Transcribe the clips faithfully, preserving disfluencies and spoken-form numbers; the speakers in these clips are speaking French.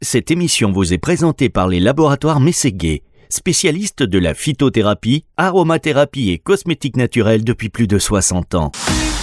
Cette émission vous est présentée par les laboratoires Mességuet, spécialistes de la phytothérapie, aromathérapie et cosmétiques naturels depuis plus de soixante ans.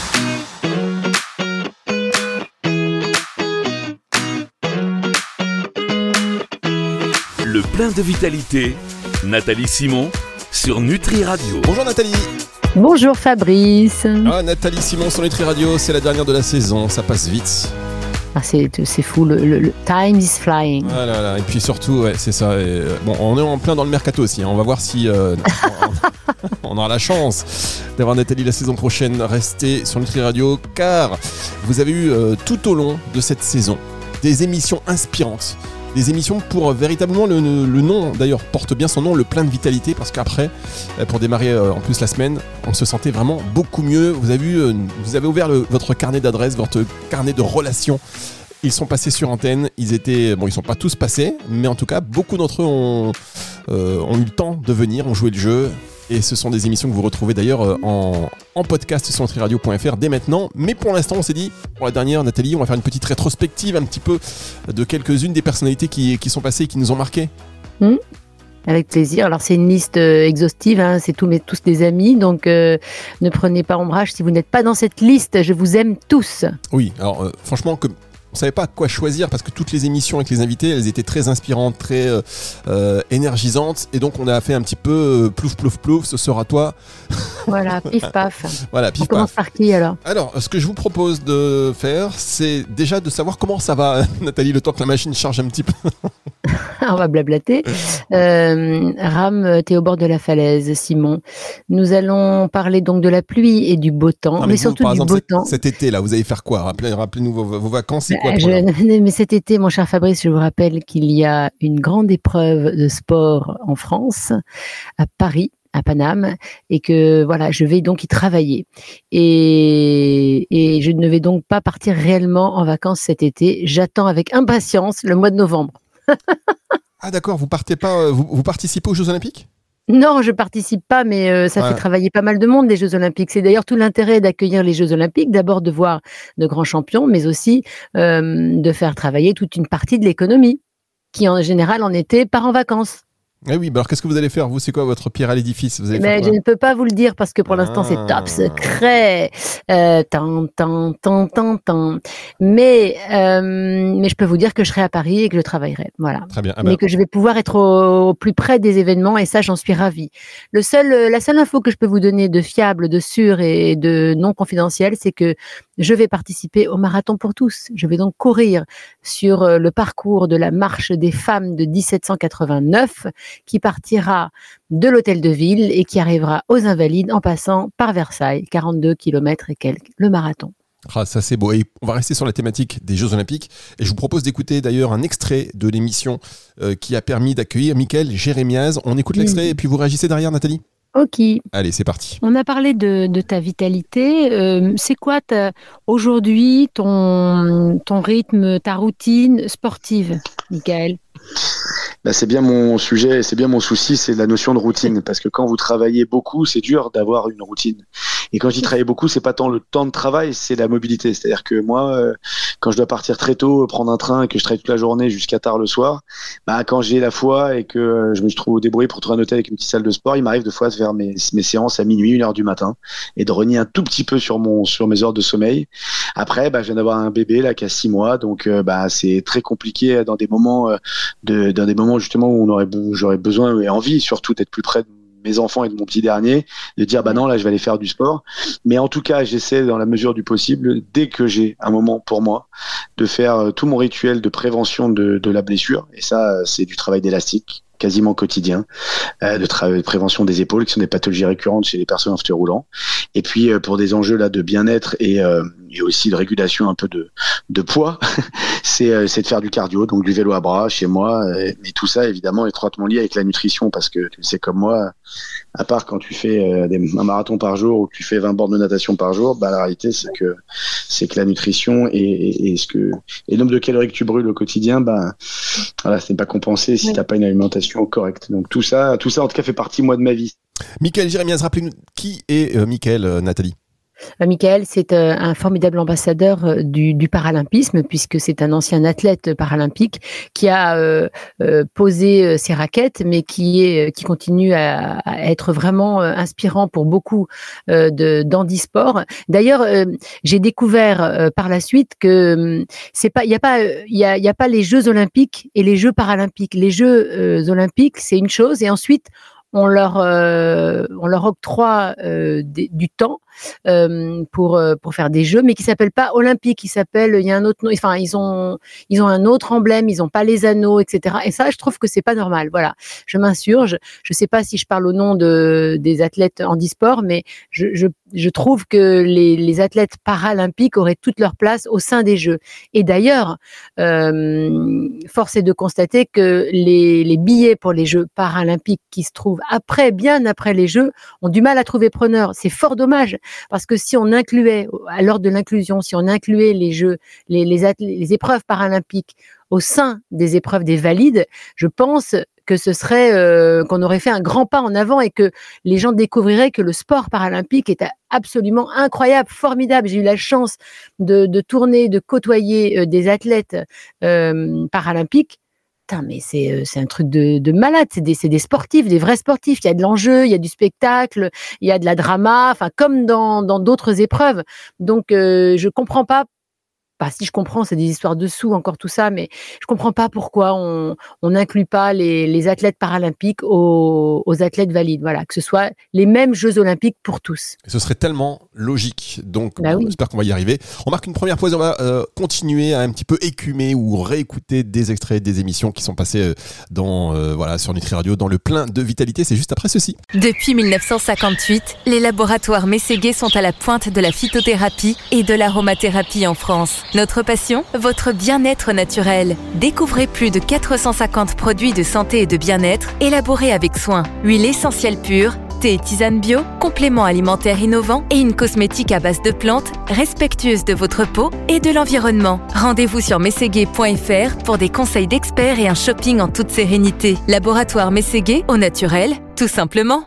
Le plein de vitalité, Nathalie Simon sur Nutri Radio. Bonjour Nathalie. Bonjour Fabrice. Ah, Nathalie Simon sur Nutri Radio, c'est la dernière de la saison, ça passe vite. Ah, c'est, c'est fou, le, le, le time is flying. Ah là là, et puis surtout, ouais, c'est ça. Et, euh, bon, on est en plein dans le mercato aussi, hein. On va voir si euh, on, on aura la chance d'avoir Nathalie la saison prochaine. Restez sur Nutri Radio, car vous avez eu euh, tout au long de cette saison des émissions inspirantes. Des émissions pour euh, véritablement, le, le nom d'ailleurs porte bien son nom, le plein de vitalité, parce qu'après, euh, pour démarrer euh, en plus la semaine, on se sentait vraiment beaucoup mieux. Vous avez, vu, euh, vous avez ouvert le, votre carnet d'adresses, votre carnet de relations. Ils sont passés sur antenne, ils étaient, bon, ils sont pas tous passés, mais en tout cas, beaucoup d'entre eux ont, euh, ont eu le temps de venir, ont joué le jeu. Et ce sont des émissions que vous retrouvez d'ailleurs en, en podcast sur nutri radio point f r dès maintenant. Mais pour l'instant, on s'est dit, pour la dernière, Nathalie, on va faire une petite rétrospective un petit peu de quelques-unes des personnalités qui, qui sont passées et qui nous ont marqués. Mmh. Avec plaisir. Alors c'est une liste euh, exhaustive, hein. C'est tous, mes, tous des amis, donc euh, ne prenez pas ombrage si vous n'êtes pas dans cette liste. Je vous aime tous. Oui, alors euh, franchement, comme on ne savait pas quoi choisir parce que toutes les émissions avec les invités, elles étaient très inspirantes, très euh, euh, énergisantes. Et donc, on a fait un petit peu euh, plouf, plouf, plouf, ce sera toi. Voilà, pif, paf. Voilà, pif, on commence paf. par qui alors ? Alors, ce que je vous propose de faire, c'est déjà de savoir comment ça va, Nathalie, le temps que la machine charge un petit peu. On va blablater. Euh, Ram, t'es au bord de la falaise, Simon. Nous allons parler donc de la pluie et du beau temps, non, mais, mais vous, surtout par du exemple, beau cet, temps. Cet été, là, vous allez faire quoi ? Rappelez, Rappelez-nous vos, vos vacances, c'est quoi ? Je, mais cet été, mon cher Fabrice, je vous rappelle qu'il y a une grande épreuve de sport en France, à Paris, à Paname, et que voilà, je vais donc y travailler. Et, et je ne vais donc pas partir réellement en vacances cet été. J'attends avec impatience le mois de novembre. Ah d'accord, vous partez pas, vous, vous participez aux Jeux Olympiques ? Non, je participe pas, mais euh, ça ouais. fait travailler pas mal de monde, les Jeux Olympiques. C'est d'ailleurs tout l'intérêt d'accueillir les Jeux Olympiques, d'abord de voir de grands champions, mais aussi euh, de faire travailler toute une partie de l'économie, qui en général en été part en vacances. Eh oui, bah alors qu'est-ce que vous allez faire ? Vous, c'est quoi votre pierre à l'édifice ? Vous allez Mais faire je ne peux pas vous le dire parce que pour l'instant, ah. c'est top secret. Euh, tant, tant, tant, tant, tant. Mais, euh, mais je peux vous dire que je serai à Paris et que je travaillerai. Voilà. Très bien. Ah mais bah. que je vais pouvoir être au, au plus près des événements et ça, j'en suis ravie. Le seul, la seule info que je peux vous donner de fiable, de sûr et de non confidentiel, c'est que je vais participer au Marathon pour tous. Je vais donc courir sur le parcours de la marche des femmes de dix-sept cent quatre-vingt-neuf qui partira de l'hôtel de ville et qui arrivera aux Invalides en passant par Versailles, quarante-deux kilomètres et quelques, le marathon. Ah, ça c'est beau. Et on va rester sur la thématique des Jeux Olympiques. Et je vous propose d'écouter d'ailleurs un extrait de l'émission euh, qui a permis d'accueillir Mickaël Jérémiaz. On écoute l'extrait mmh. et puis vous réagissez derrière, Nathalie ? Ok. Allez, c'est parti. On a parlé de, de ta vitalité. Euh, c'est quoi ta, aujourd'hui ton, ton rythme, ta routine sportive, Mickaël ? Bah, c'est bien mon sujet, c'est bien mon souci, c'est la notion de routine. Parce que quand vous travaillez beaucoup, c'est dur d'avoir une routine. Et quand je dis travailler beaucoup, c'est pas tant le temps de travail, c'est la mobilité. C'est-à-dire que moi, euh, quand je dois partir très tôt, prendre un train et que je travaille toute la journée jusqu'à tard le soir, bah, quand j'ai la foi et que je me trouve débrouillé pour trouver un hôtel avec une petite salle de sport, il m'arrive de fois de faire mes, mes séances à minuit, une heure du matin et de renier un tout petit peu sur mon, sur mes heures de sommeil. Après, bah, je viens d'avoir un bébé, là, qui a six mois. Donc, euh, bah, c'est très compliqué dans des moments, euh, de, dans des moments justement où on aurait, où j'aurais besoin et envie surtout d'être plus près de mes enfants et de mon petit dernier, de dire bah non, là je vais aller faire du sport. Mais en tout cas, j'essaie dans la mesure du possible, dès que j'ai un moment pour moi, de faire tout mon rituel de prévention de, de la blessure. Et ça, c'est du travail d'élastique quasiment quotidien, euh, de, tra- de prévention des épaules, qui sont des pathologies récurrentes chez les personnes en fauteuil roulant. Et puis euh, pour des enjeux là de bien-être et, euh, et aussi de régulation un peu de, de poids, c'est, euh, c'est de faire du cardio, donc du vélo à bras chez moi. Et, et tout ça évidemment étroitement lié avec la nutrition, parce que tu sais comme moi, à part quand tu fais euh, des, un marathon par jour ou que tu fais vingt bornes de natation par jour, bah la réalité c'est que c'est que la nutrition et, et, et ce que et le nombre de calories que tu brûles au quotidien, bah voilà, ce n'est pas compensé si oui. tu n'as pas une alimentation correcte. Donc tout ça, tout ça en tout cas fait partie moi de ma vie. Mickaël Jérémiaz, rappelez-nous qui est euh, Mickaël, euh, Nathalie. Euh, Michael, c'est euh, un formidable ambassadeur euh, du, du paralympisme, puisque c'est un ancien athlète paralympique qui a euh, euh, posé euh, ses raquettes, mais qui, est, qui continue à, à être vraiment euh, inspirant pour beaucoup euh, de, d'handisport. D'ailleurs, euh, j'ai découvert euh, par la suite que euh, c'est pas, il y a pas, il y a, il y a pas les Jeux olympiques et les Jeux paralympiques. Les Jeux euh, olympiques, c'est une chose, et ensuite on leur, euh, on leur octroie euh, des, du temps euh, pour euh, pour faire des jeux, mais qui s'appellent pas olympiques. Ils s'appellent, il y a un autre nom. Enfin, ils ont ils ont un autre emblème. Ils ont pas les anneaux, et cetera. Et ça, je trouve que c'est pas normal. Voilà, je m'insurge. Je sais pas si je parle au nom de des athlètes handisport, mais je je je trouve que les les athlètes paralympiques auraient toute leur place au sein des Jeux. Et d'ailleurs, euh, force est de constater que les les billets pour les Jeux paralympiques qui se trouvent après, bien après les Jeux, ont du mal à trouver preneur. C'est fort dommage, parce que si on incluait, à l'ordre de l'inclusion, si on incluait les Jeux, les, les, athlètes, les épreuves paralympiques au sein des épreuves des valides, je pense que ce serait euh, qu'on aurait fait un grand pas en avant et que les gens découvriraient que le sport paralympique est absolument incroyable, formidable. J'ai eu la chance de, de tourner, de côtoyer euh, des athlètes euh, paralympiques. Putain, mais c'est, euh, c'est un truc de, de malade. C'est des, c'est des sportifs, des vrais sportifs. Il y a de l'enjeu, il y a du spectacle, il y a de la drama, enfin, comme dans, dans d'autres épreuves. Donc, euh, je comprends pas. Bah, si je comprends, c'est des histoires de sous, encore tout ça, mais je comprends pas pourquoi on on n'inclut pas les, les athlètes paralympiques aux, aux athlètes valides. Voilà, que ce soit les mêmes Jeux olympiques pour tous. Ce serait tellement logique, donc bah bon, oui. J'espère qu'on va y arriver. On marque une première pause, on va euh, continuer à un petit peu écumer ou réécouter des extraits des émissions qui sont passées euh, dans, euh, voilà, sur Nutri Radio, dans le plein de vitalité. C'est juste après ceci. Depuis dix-neuf cent cinquante-huit, les laboratoires Mességuet sont à la pointe de la phytothérapie et de l'aromathérapie en France. Notre passion, votre bien-être naturel. Découvrez plus de quatre cent cinquante produits de santé et de bien-être élaborés avec soin. Huile essentielle pure, thé et tisane bio, compléments alimentaires innovants et une cosmétique à base de plantes respectueuse de votre peau et de l'environnement. Rendez-vous sur mességuet point f r pour des conseils d'experts et un shopping en toute sérénité. Laboratoire Mességuet, au naturel, tout simplement.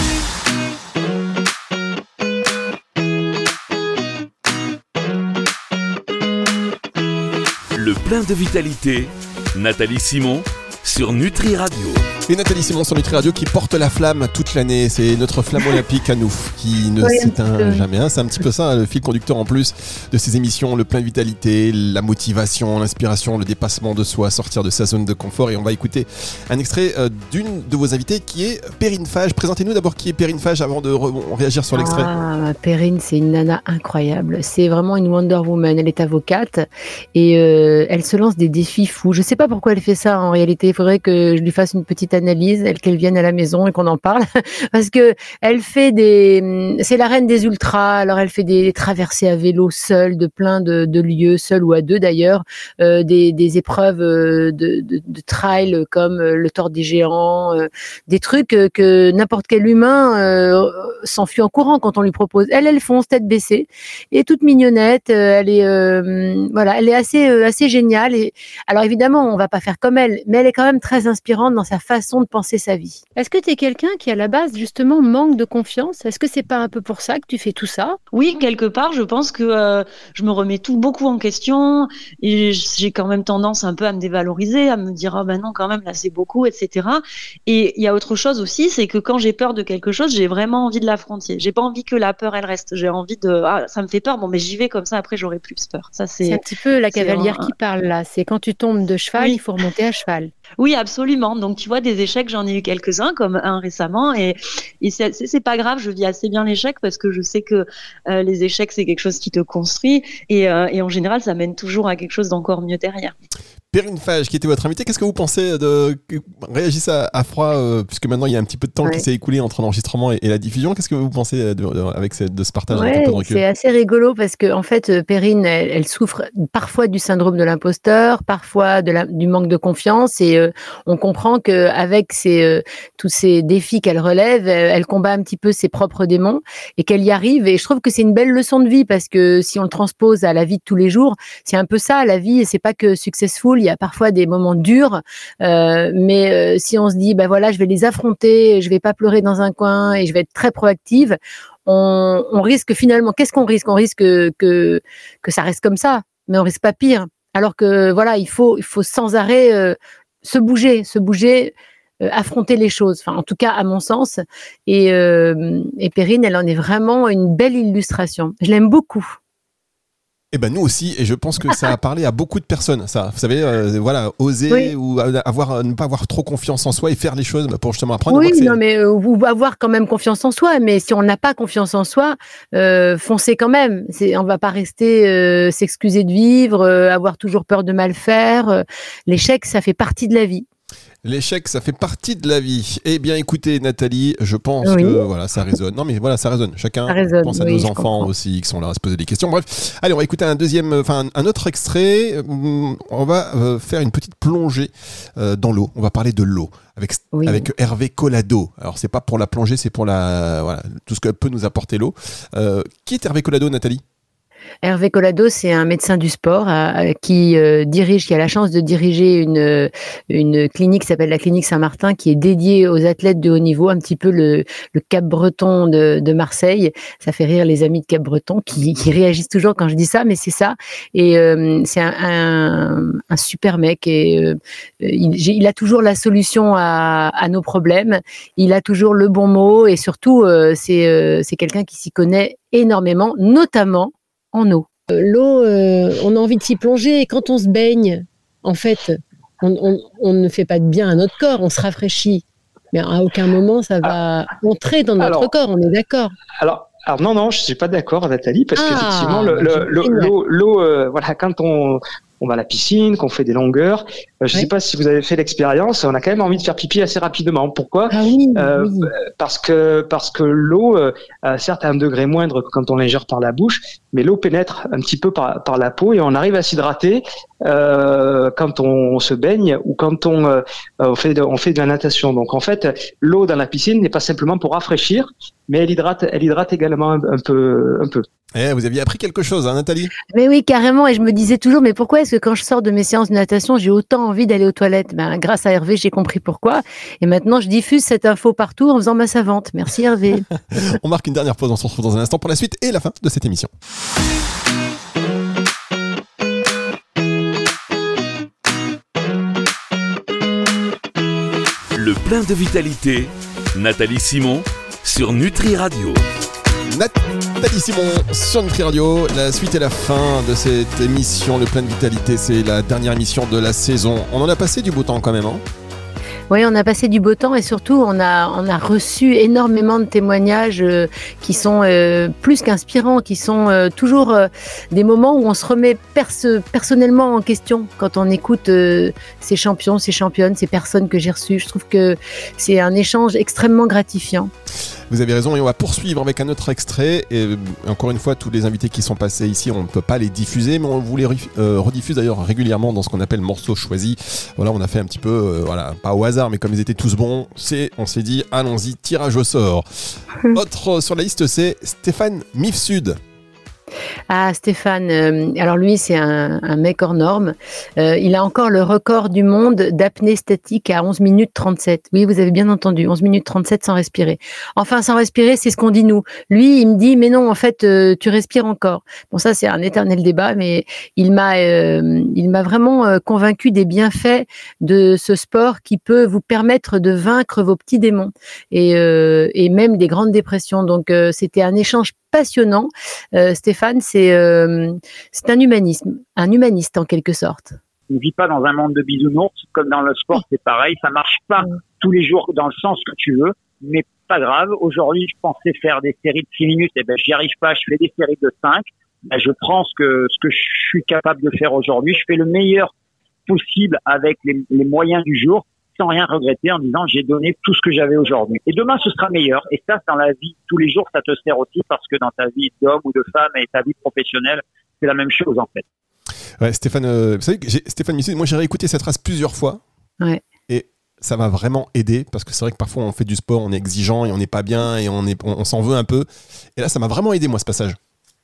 Le plein de vitalité, Nathalie Simon sur Nutri Radio. Et Nathalie Simon sur Nutri Radio qui porte la flamme toute l'année. C'est notre flamme olympique à nous qui ne oui, s'éteint jamais. Hein. C'est un petit peu ça, le fil conducteur en plus de ces émissions. Le plein de vitalité, la motivation, l'inspiration, le dépassement de soi, sortir de sa zone de confort. Et on va écouter un extrait euh, d'une de vos invitées qui est Perrine Fage. Présentez-nous d'abord qui est Perrine Fage avant de re- réagir sur l'extrait. Ah, Perrine, c'est une nana incroyable. C'est vraiment une Wonder Woman. Elle est avocate et euh, elle se lance des défis fous. Je sais pas pourquoi elle fait ça en réalité. Il faudrait que je lui fasse une petite analyse, elle, qu'elle vienne à la maison et qu'on en parle. Parce que elle fait des, c'est la reine des ultras. Alors elle fait des traversées à vélo seule de plein de, de lieux, seule ou à deux d'ailleurs, euh, des, des épreuves de, de, de trail comme le Tour des Géants, euh, des trucs que n'importe quel humain euh, s'enfuit en courant quand on lui propose. Elle, elle fonce tête baissée et toute mignonnette. Elle est, euh, voilà, elle est assez, euh, assez géniale. Et alors évidemment, on va pas faire comme elle, mais elle est quand même très inspirante dans sa façon de penser sa vie. Est-ce que tu es quelqu'un qui, à la base, justement, manque de confiance ? Est-ce que c'est pas un peu pour ça que tu fais tout ça ? Oui, quelque part, je pense que euh, je me remets tout beaucoup en question et j'ai quand même tendance un peu à me dévaloriser, à me dire « Ah ben non, quand même, là, c'est beaucoup, et cetera » Et il y a autre chose aussi, c'est que quand j'ai peur de quelque chose, j'ai vraiment envie de l'affronter. J'ai pas envie que la peur, elle reste. J'ai envie de « Ah, ça me fait peur, bon, mais j'y vais comme ça, après, j'aurai plus peur. » Ça, c'est, c'est un petit peu la cavalière un... qui parle, là. C'est quand tu tombes de cheval, oui. Il faut remonter à cheval. Oui, absolument. Donc, tu vois, des échecs, j'en ai eu quelques-uns, comme un récemment, et, et c'est, c'est, c'est pas grave, je vis assez bien l'échec parce que je sais que euh, les échecs, c'est quelque chose qui te construit, et, euh, et en général, ça mène toujours à quelque chose d'encore mieux derrière. Perrine Fage, qui était votre invitée, qu'est-ce que vous pensez de... Réagissez à, à froid, euh, puisque maintenant il y a un petit peu de temps ouais. qui s'est écoulé entre l'enregistrement et, et la diffusion. Qu'est-ce que vous pensez de, de, avec ce, de ce partage ouais, avec un peu de recul ? C'est assez rigolo parce que en fait, Perrine, elle, elle souffre parfois du syndrome de l'imposteur, parfois de la, du manque de confiance, et euh, on comprend qu'avec ces, euh, tous ces défis qu'elle relève, elle, elle combat un petit peu ses propres démons et qu'elle y arrive. Et je trouve que c'est une belle leçon de vie parce que si on le transpose à la vie de tous les jours, c'est un peu ça, la vie, et c'est pas que successful. il y a parfois des moments durs, euh, mais euh, si on se dit, ben voilà, je vais les affronter, je vais pas pleurer dans un coin et je vais être très proactive, on, on risque finalement, qu'est-ce qu'on risque? On risque que, que, que ça reste comme ça, mais on risque pas pire. Alors que voilà, il faut, il faut sans arrêt euh, se bouger, se bouger, euh, affronter les choses. Enfin, en tout cas, à mon sens. Et, euh, et Perrine, elle en est vraiment une belle illustration. Je l'aime beaucoup. Eh ben nous aussi, et je pense que ça a parlé à beaucoup de personnes. Ça, vous savez, euh, voilà, oser oui. ou avoir, ne pas avoir trop confiance en soi et faire les choses pour justement apprendre. Oui, non, mais euh, ou avoir quand même confiance en soi. Mais si on n'a pas confiance en soi, euh, foncez quand même. C'est, on va pas rester euh, s'excuser de vivre, euh, avoir toujours peur de mal faire. L'échec, ça fait partie de la vie. L'échec, ça fait partie de la vie. Eh bien, écoutez, Nathalie, je pense oui. que voilà, ça résonne. Non, mais voilà, ça résonne. Chacun ça résonne, pense à oui, nos enfants comprends. Aussi qui sont là à se poser des questions. Bref, allez, on va écouter un deuxième, enfin un autre extrait. On va euh, faire une petite plongée euh, dans l'eau. On va parler de l'eau avec oui. avec Hervé Collado. Alors, c'est pas pour la plongée, c'est pour la voilà tout ce que peut nous apporter l'eau. Euh, qui est Hervé Collado, Nathalie ? Hervé Collado, c'est un médecin du sport euh, qui euh, dirige, qui a la chance de diriger une une clinique qui s'appelle la clinique Saint-Martin, qui est dédiée aux athlètes de haut niveau, un petit peu le, le Cap-Breton de, de Marseille. Ça fait rire les amis de Cap-Breton qui, qui réagissent toujours quand je dis ça, mais c'est ça. Et euh, c'est un, un, un super mec et euh, il, il a toujours la solution à, à nos problèmes. Il a toujours le bon mot et surtout euh, c'est euh, c'est quelqu'un qui s'y connaît énormément, notamment en eau. Euh, l'eau, euh, on a envie de s'y plonger et quand on se baigne, en fait, on, on, on ne fait pas de bien à notre corps, on se rafraîchit. Mais à aucun moment, ça va ah, entrer dans notre alors, corps, on est d'accord. Alors, alors non, non, je ne suis pas d'accord, Nathalie, parce ah, qu'effectivement, le, le, l'eau, l'eau, l'eau euh, voilà, quand on... on va à la piscine, qu'on fait des longueurs. Euh, je ne oui. sais pas si vous avez fait l'expérience, on a quand même envie de faire pipi assez rapidement. Pourquoi ? ah oui, euh, oui. Parce que parce que l'eau, euh, certes, à un degré moindre que quand on l'ingère par la bouche, mais l'eau pénètre un petit peu par, par la peau et on arrive à s'hydrater euh, quand on se baigne ou quand on, euh, on, fait de, on fait de la natation. Donc en fait, l'eau dans la piscine n'est pas simplement pour rafraîchir, mais elle hydrate, elle hydrate également un, un peu, un peu. Eh, vous aviez appris quelque chose, hein, Nathalie ? Mais oui, carrément. Et je me disais toujours, mais pourquoi est-ce que quand je sors de mes séances de natation, j'ai autant envie d'aller aux toilettes ? Ben, grâce à Hervé, j'ai compris pourquoi. Et maintenant, je diffuse cette info partout en faisant ma savante. Merci Hervé. On marque une dernière pause, on se retrouve dans un instant pour la suite et la fin de cette émission. Le plein de vitalité, Nathalie Simon sur Nutri Radio. Nathalie Simon sur Nutri Radio, la suite et la fin de cette émission, le plein de vitalité, c'est la dernière émission de la saison. On en a passé du beau temps quand même, hein ? Oui, on a passé du beau temps et surtout on a on a reçu énormément de témoignages euh, qui sont euh, plus qu'inspirants, qui sont euh, toujours euh, des moments où on se remet perso- personnellement en question quand on écoute euh, ces champions, ces championnes, ces personnes que j'ai reçues. Je trouve que c'est un échange extrêmement gratifiant. Vous avez raison et on va poursuivre avec un autre extrait. Et encore une fois, tous les invités qui sont passés ici, on ne peut pas les diffuser, mais on vous les euh, rediffuse d'ailleurs régulièrement dans ce qu'on appelle morceaux choisis. Voilà, on a fait un petit peu, euh, voilà, pas au hasard, mais comme ils étaient tous bons, c'est, on s'est dit, allons-y, tirage au sort. Autre sur la liste, c'est Stéphane Mifsud. Ah, Stéphane, euh, alors lui, c'est un, un mec hors norme. Euh, il a encore le record du monde d'apnée statique à onze minutes trente-sept. Oui, vous avez bien entendu, onze minutes trente-sept sans respirer. Enfin, sans respirer, c'est ce qu'on dit nous. Lui, il me dit, mais non, en fait, euh, tu respires encore. Bon, ça, c'est un éternel débat, mais il m'a, euh, il m'a vraiment euh, convaincu des bienfaits de ce sport qui peut vous permettre de vaincre vos petits démons et, euh, et même des grandes dépressions. Donc, euh, c'était un échange passionnant. Euh, Stéphane, c'est, euh, c'est un humanisme, un humaniste en quelque sorte. On ne vit pas dans un monde de bisounours, comme dans le sport, c'est pareil, ça marche pas mmh. tous les jours dans le sens que tu veux, mais pas grave. Aujourd'hui, je pensais faire des séries de six minutes, et ben j'y arrive pas, je fais des séries de cinq. Ben, je prends ce que ce que je suis capable de faire aujourd'hui, je fais le meilleur possible avec les, les moyens du jour, sans rien regretter en disant j'ai donné tout ce que j'avais aujourd'hui. Et demain, ce sera meilleur. Et ça, dans la vie, tous les jours, ça te sert aussi parce que dans ta vie d'homme ou de femme et ta vie professionnelle, c'est la même chose en fait. Ouais, Stéphane, euh, vous savez que j'ai, Stéphane Mifsud, moi j'ai réécouté cette phrase plusieurs fois. Ouais. Et ça m'a vraiment aidé parce que c'est vrai que parfois on fait du sport, on est exigeant et on n'est pas bien et on, est, on, on s'en veut un peu. Et là, ça m'a vraiment aidé, moi, ce passage.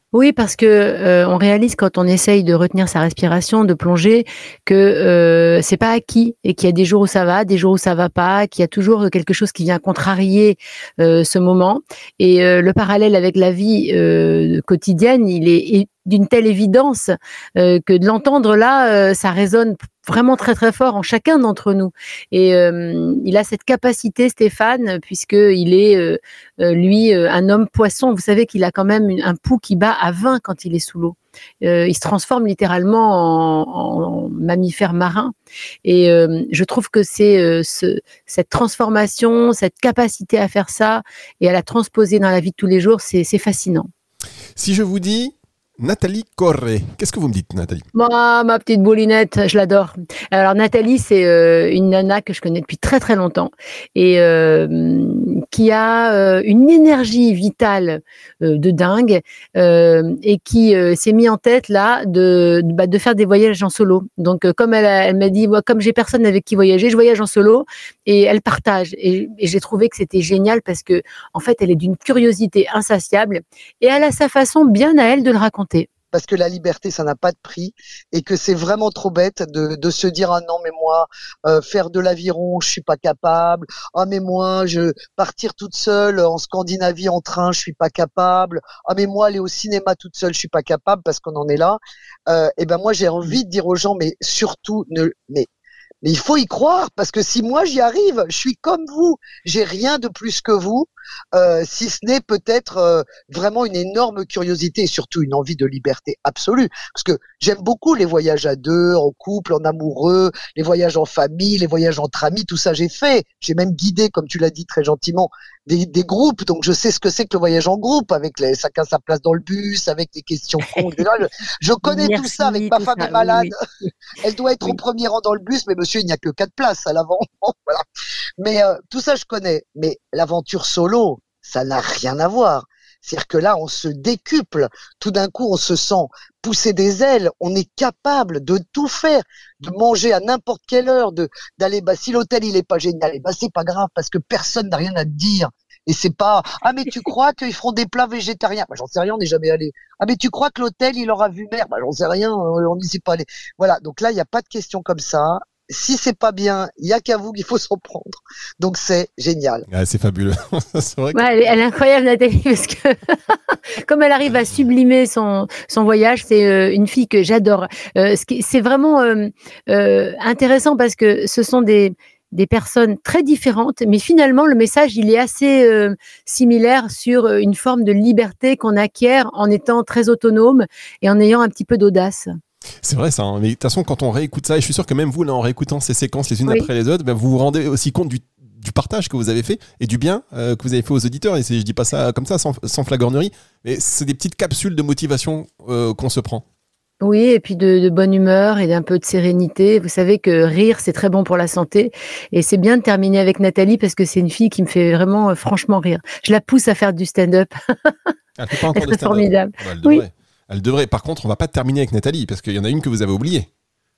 Oui, parce que euh, on réalise quand on essaye de retenir sa respiration, de plonger, que euh, c'est pas acquis et qu'il y a des jours où ça va, des jours où ça va pas, qu'il y a toujours quelque chose qui vient contrarier euh, ce moment. Et euh, le parallèle avec la vie euh, quotidienne, il est, est d'une telle évidence euh, que de l'entendre là, euh, ça résonne vraiment très très fort en chacun d'entre nous. Et euh, il a cette capacité, Stéphane, puisqu'il est, euh, euh, lui, euh, un homme poisson. Vous savez qu'il a quand même une, un pouls qui bat à vingt quand il est sous l'eau. Euh, il se transforme littéralement en, en mammifère marin. Et euh, je trouve que c'est euh, ce, cette transformation, cette capacité à faire ça et à la transposer dans la vie de tous les jours, c'est, c'est fascinant. Si je vous dis Nathalie Corré, qu'est-ce que vous me dites, Nathalie ? Moi, ma petite boulinette, je l'adore. Alors Nathalie, c'est euh, une nana que je connais depuis très très longtemps et euh, qui a euh, une énergie vitale euh, de dingue euh, et qui euh, s'est mis en tête là de bah, de faire des voyages en solo. Donc euh, comme elle, a, elle m'a dit, moi comme j'ai personne avec qui voyager, je voyage en solo et elle partage. Et, et j'ai trouvé que c'était génial parce que en fait, elle est d'une curiosité insatiable et elle a sa façon bien à elle de le raconter. Parce que la liberté, ça n'a pas de prix et que c'est vraiment trop bête de, de se dire ah non mais moi euh, faire de l'aviron je suis pas capable, ah mais moi je partir toute seule en Scandinavie en train je suis pas capable, ah mais moi aller au cinéma toute seule je suis pas capable parce qu'on en est là. Euh, et ben moi j'ai envie de dire aux gens mais surtout ne mais mais il faut y croire parce que si moi j'y arrive, je suis comme vous, j'ai rien de plus que vous, euh, si ce n'est peut-être euh, vraiment une énorme curiosité et surtout une envie de liberté absolue. Parce que j'aime beaucoup les voyages à deux, en couple, en amoureux, les voyages en famille, les voyages entre amis, tout ça j'ai fait. J'ai même guidé, comme tu l'as dit très gentiment, des, des groupes, donc je sais ce que c'est que le voyage en groupe, avec les, chacun sa place dans le bus, avec les questions cons. je, je connais Merci, tout ça, avec ma femme ça, est malade, oui, oui. elle doit être Oui. au premier rang dans le bus, mais monsieur, il n'y a que quatre places à l'avant. Voilà. Mais euh, tout ça, je connais. Mais l'aventure solo, ça n'a rien à voir. C'est-à-dire que là, on se décuple. Tout d'un coup, on se sent pousser des ailes. On est capable de tout faire, de manger à n'importe quelle heure, de d'aller. Bah, si l'hôtel il est pas génial, eh bah c'est pas grave parce que personne n'a rien à te dire. Et c'est pas ah mais tu crois qu'ils feront des plats végétariens? Bah j'en sais rien, on n'est jamais allé. Ah mais tu crois que l'hôtel il aura vu mer? Bah j'en sais rien, on n'y s'est pas allé. Voilà. Donc là, il n'y a pas de question comme ça. Si c'est pas bien, il y a qu'à vous qu'il faut s'en prendre. Donc c'est génial. Ah, c'est fabuleux. C'est vrai que... Ouais, elle, est, elle est incroyable, Nathalie, parce que comme elle arrive à sublimer son, son voyage, c'est euh, une fille que j'adore. Euh, ce qui, c'est vraiment euh, euh, intéressant parce que ce sont des, des personnes très différentes, mais finalement, le message, il est assez euh, similaire sur une forme de liberté qu'on acquiert en étant très autonome et en ayant un petit peu d'audace. C'est vrai ça, hein. Mais de toute façon quand on réécoute ça, et je suis sûr que même vous là en réécoutant ces séquences les unes Oui. après les autres, ben, vous vous rendez aussi compte du, du partage que vous avez fait et du bien euh, que vous avez fait aux auditeurs, et c'est, je dis pas ça comme ça sans, sans flagornerie, mais c'est des petites capsules de motivation euh, qu'on se prend. Oui, et puis de, de bonne humeur et d'un peu de sérénité. Vous savez que rire, c'est très bon pour la santé. Et c'est bien de terminer avec Nathalie parce que c'est une fille qui me fait vraiment euh, franchement rire. Je la pousse à faire du stand-up. Elle fait pas encore de C'est stand-up. formidable. Bah, elle devrait. Oui. Elle devrait. Par contre, on va pas terminer avec Nathalie parce qu'il y en a une que vous avez oubliée.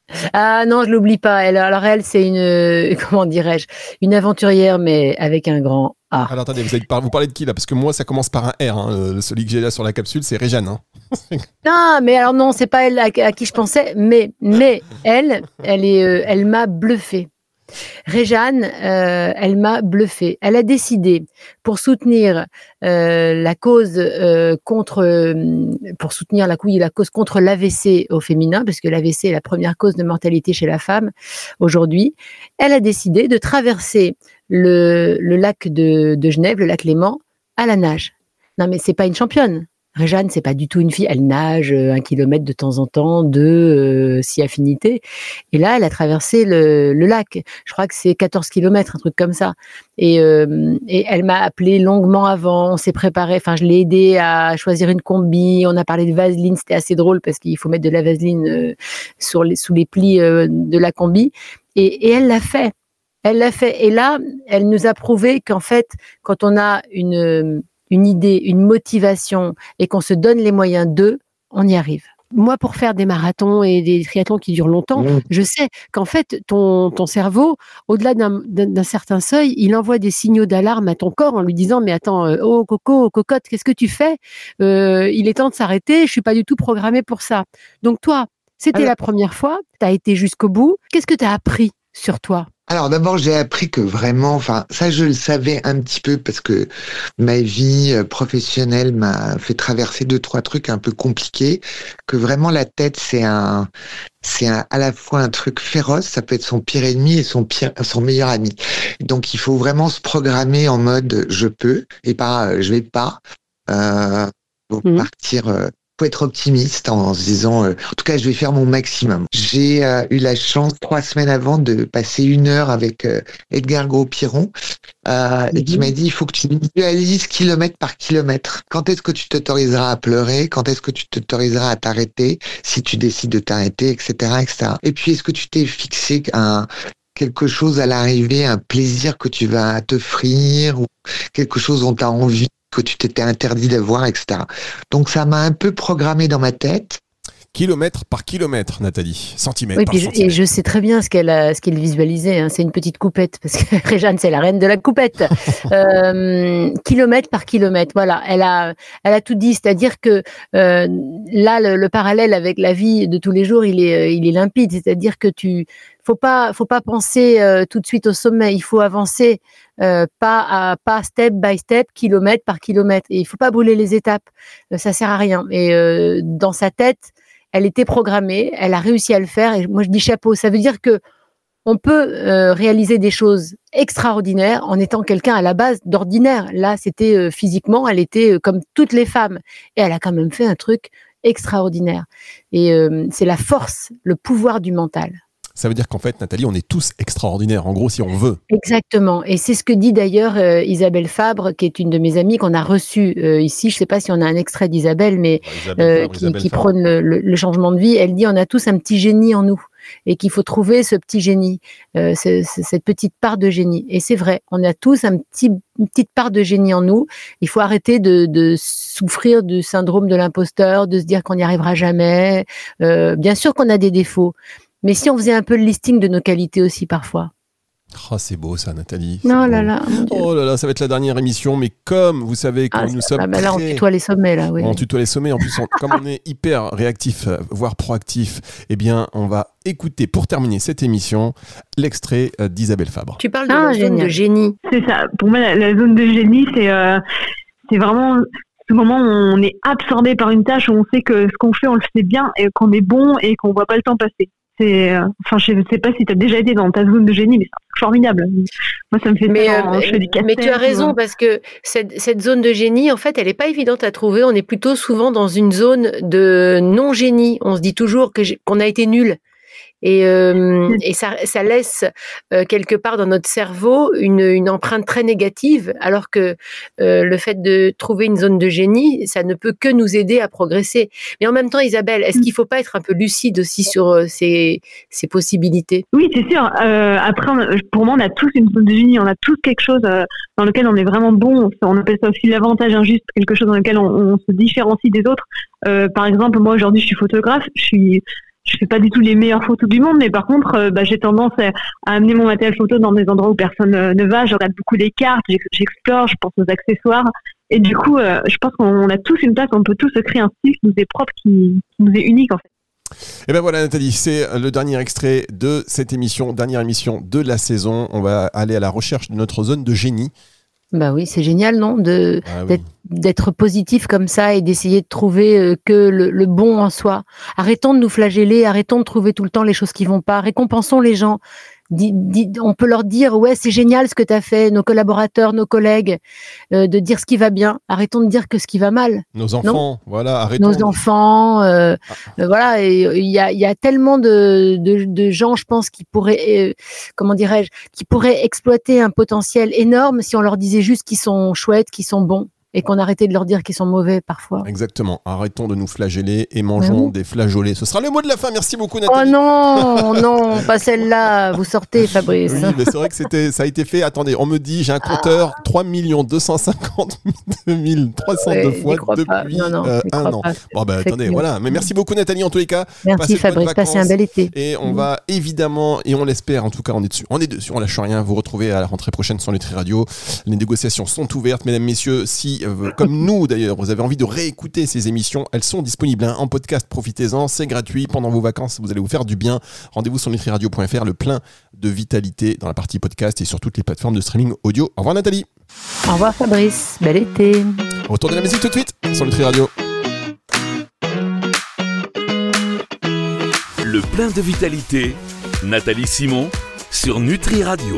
Ah non, je l'oublie pas. Elle, alors elle, c'est une, euh, comment dirais-je, une aventurière, mais avec un grand A. Alors attendez, vous, avez par- vous parlez de qui là? Parce que moi, ça commence par un R. Hein. Euh, celui que j'ai là sur la capsule, c'est Réjeanne. Hein. Ah, mais alors non, c'est pas elle à, à qui je pensais, mais, mais elle, elle est, euh, elle m'a bluffé. Réjeanne, euh, elle m'a bluffé. Elle a décidé, pour soutenir euh, la cause euh, contre, euh, pour soutenir la, couille, la cause contre l'A V C au féminin, parce que l'A V C est la première cause de mortalité chez la femme aujourd'hui. Elle a décidé de traverser le, le lac de, de Genève, le lac Léman, à la nage. Non, mais c'est pas une championne. Réjeanne, c'est pas du tout une fille. Elle nage euh, un kilomètre de temps en temps, deux, euh, si affinité. Et là, elle a traversé le, le lac. Je crois que c'est quatorze kilomètres, un truc comme ça. Et, euh, et elle m'a appelé longuement avant. On s'est préparé. Enfin, je l'ai aidé à choisir une combi. On a parlé de vaseline. C'était assez drôle parce qu'il faut mettre de la vaseline euh, sur les, sous les plis euh, de la combi. Et, et elle l'a fait. Elle l'a fait. Et là, elle nous a prouvé qu'en fait, quand on a une une idée, une motivation et qu'on se donne les moyens d'eux, on y arrive. Moi, pour faire des marathons et des triathlons qui durent longtemps, mmh. je sais qu'en fait, ton, ton cerveau, au-delà d'un, d'un, d'un certain seuil, il envoie des signaux d'alarme à ton corps en lui disant « Mais attends, euh, oh Coco, oh, cocotte, qu'est-ce que tu fais euh, Il est temps de s'arrêter, je suis pas du tout programmée pour ça. » Donc toi, c'était Alors... la première fois, tu as été jusqu'au bout. Qu'est-ce que tu as appris sur toi ? Alors d'abord, j'ai appris que vraiment, enfin ça je le savais un petit peu parce que ma vie professionnelle m'a fait traverser deux trois trucs un peu compliqués, que vraiment la tête c'est un c'est un, à la fois un truc féroce, ça peut être son pire ennemi et son pire son meilleur ami. Donc il faut vraiment se programmer en mode je peux et pas euh, je vais pas. Euh, faut mmh. partir. Euh, faut être optimiste en se disant euh, en tout cas je vais faire mon maximum. J'ai euh, eu la chance trois semaines avant de passer une heure avec euh, Edgar Gros-Piron euh, mm-hmm. et qui m'a dit il faut que tu visualises kilomètre par kilomètre. Quand est-ce que tu t'autoriseras à pleurer? Quand est-ce que tu t'autoriseras à t'arrêter si tu décides de t'arrêter, et cetera, et cetera. Et puis est-ce que tu t'es fixé un quelque chose à l'arrivée, un plaisir que tu vas t'offrir ou quelque chose dont tu as envie que tu t'étais interdit d'avoir, et cetera. Donc ça m'a un peu programmé dans ma tête. Kilomètre par kilomètre, Nathalie. Centimètre oui, par puis centimètre. Je, et je sais très bien ce qu'elle, a, ce qu'elle visualisait. Hein. C'est une petite coupette, parce que Réjeanne, c'est la reine de la coupette. euh, kilomètre par kilomètre, voilà. Elle a, elle a tout dit. C'est-à-dire que euh, là, le, le parallèle avec la vie de tous les jours, il est, il est limpide. C'est-à-dire que tu... Faut pas, faut pas penser euh, tout de suite au sommet. Il faut avancer euh, pas à pas, step by step, kilomètre par kilomètre. Et il faut pas brûler les étapes. Euh, ça sert à rien. Et euh, dans sa tête, elle était programmée. Elle a réussi à le faire. Et moi, je dis chapeau. Ça veut dire que on peut euh, réaliser des choses extraordinaires en étant quelqu'un à la base d'ordinaire. Là, c'était euh, physiquement, elle était euh, comme toutes les femmes. Et elle a quand même fait un truc extraordinaire. Et euh, c'est la force, le pouvoir du mental. Ça veut dire qu'en fait, Nathalie, on est tous extraordinaires, en gros, si on veut. Exactement. Et c'est ce que dit d'ailleurs euh, Isabelle Fabre, qui est une de mes amies qu'on a reçue euh, ici. Je ne sais pas si on a un extrait d'Isabelle, mais Isabelle euh, Fabre, qui, Isabelle qui prône le, le, le changement de vie. Elle dit on a tous un petit génie en nous et qu'il faut trouver ce petit génie, euh, ce, ce, cette petite part de génie. Et c'est vrai, on a tous un petit, une petite part de génie en nous. Il faut arrêter de, de souffrir du syndrome de l'imposteur, de se dire qu'on n'y arrivera jamais. Euh, bien sûr qu'on a des défauts. Mais si on faisait un peu le listing de nos qualités aussi parfois. Oh, c'est beau ça, Nathalie. Non, beau. là, là. Oh là là, ça va être la dernière émission, mais comme vous savez, quand ah, nous sommes. Ah, bah là, très... on tutoie les sommets, là, oui. On tutoie les sommets. En plus, on, comme on est hyper réactif, voire proactif, eh bien, on va écouter, pour terminer cette émission, l'extrait d'Isabelle Fabre. Tu parles de ah, la génial. zone de génie. C'est ça. Pour moi, la, la zone de génie, c'est, euh, c'est vraiment. Ce moment où on est absorbé par une tâche, où on sait que ce qu'on fait, on le fait bien, et qu'on est bon, et qu'on voit pas le temps passer. C'est, enfin, je ne sais pas si tu as déjà été dans ta zone de génie, mais c'est formidable. Moi, ça me fait mais, ça quand euh, je fais des mais tu as raison, parce que cette, cette zone de génie, en fait, elle n'est pas évidente à trouver. On est plutôt souvent dans une zone de non-génie. On se dit toujours que j'ai, qu'on a été nul. Et, euh, et ça, ça laisse euh, quelque part dans notre cerveau une, une empreinte très négative, alors que euh, le fait de trouver une zone de génie, ça ne peut que nous aider à progresser. Mais en même temps, Isabelle, est-ce qu'il ne faut pas être un peu lucide aussi sur euh, ces, ces possibilités ? Oui, c'est sûr. Euh, après, on, pour moi, on a tous une zone de génie, on a tous quelque chose euh, dans lequel on est vraiment bon. On appelle ça aussi l'avantage injuste, quelque chose dans lequel on, on se différencie des autres. Euh, par exemple, moi aujourd'hui, je suis photographe, je suis Je fais pas du tout les meilleures photos du monde, mais par contre, euh, bah, j'ai tendance à, à amener mon matériel photo dans des endroits où personne euh, ne va. Je regarde beaucoup les cartes, j'explore, je pense aux accessoires. Et du coup, euh, je pense qu'on a tous une place, on peut tous se créer un style qui nous est propre, qui, qui nous est unique en fait. Et ben voilà Nathalie, c'est le dernier extrait de cette émission, dernière émission de la saison. On va aller à la recherche de notre zone de génie. Bah oui, c'est génial, non, de ah oui. d'être, d'être positif comme ça et d'essayer de trouver euh, que le, le bon en soi. Arrêtons de nous flageller, arrêtons de trouver tout le temps les choses qui vont pas. Récompensons les gens. Di, di, on peut leur dire ouais, c'est génial ce que tu as fait, nos collaborateurs, nos collègues, euh, de dire ce qui va bien. Arrêtons de dire que ce qui va mal. Nos enfants, non voilà, arrêtons. Nos enfants, euh, ah. euh, voilà. Il y a, y a tellement de, de, de gens, je pense, qui pourraient, euh, comment dirais-je, qui pourraient exploiter un potentiel énorme si on leur disait juste qu'ils sont chouettes, qu'ils sont bons. et qu'on arrêtait de leur dire qu'ils sont mauvais parfois. Exactement. Arrêtons de nous flageller et mangeons oui. des flageolets. Ce sera le mot de la fin. Merci beaucoup, Oh Nathalie. non, non, pas celle-là. Vous sortez, Fabrice. Oui, mais c'est vrai que c'était, ça a été fait. Attendez, on me dit, j'ai un compteur, trois millions deux cent cinquante-deux mille trois cent deux Ouais, fois j'y crois pas. depuis Non, non, euh, j'y un crois an. pas. Bon, bah, Fake attendez, news. voilà. Mais merci beaucoup, Nathalie, en tous les cas. Merci, Passez de bonnes Fabrice. Passez un vacances. bel été. Et on va évidemment, et on l'espère, en tout cas, on est dessus. On est dessus, on lâche rien. Vous retrouvez à la rentrée prochaine sur Nutri Radio. Les négociations sont ouvertes, mesdames, messieurs. Si, euh, comme nous d'ailleurs, vous avez envie de réécouter ces émissions, elles sont disponibles hein, en podcast. Profitez-en, c'est gratuit. Pendant vos vacances, vous allez vous faire du bien. Rendez-vous sur nutri radio point f r, le plein de vitalité dans la partie podcast et sur toutes les plateformes de streaming audio. Au revoir, Nathalie. Au revoir, Fabrice. Bel été. Retour de la musique tout de suite sur Nutri Radio. Le plein de vitalité, Nathalie Simon sur Nutri Radio.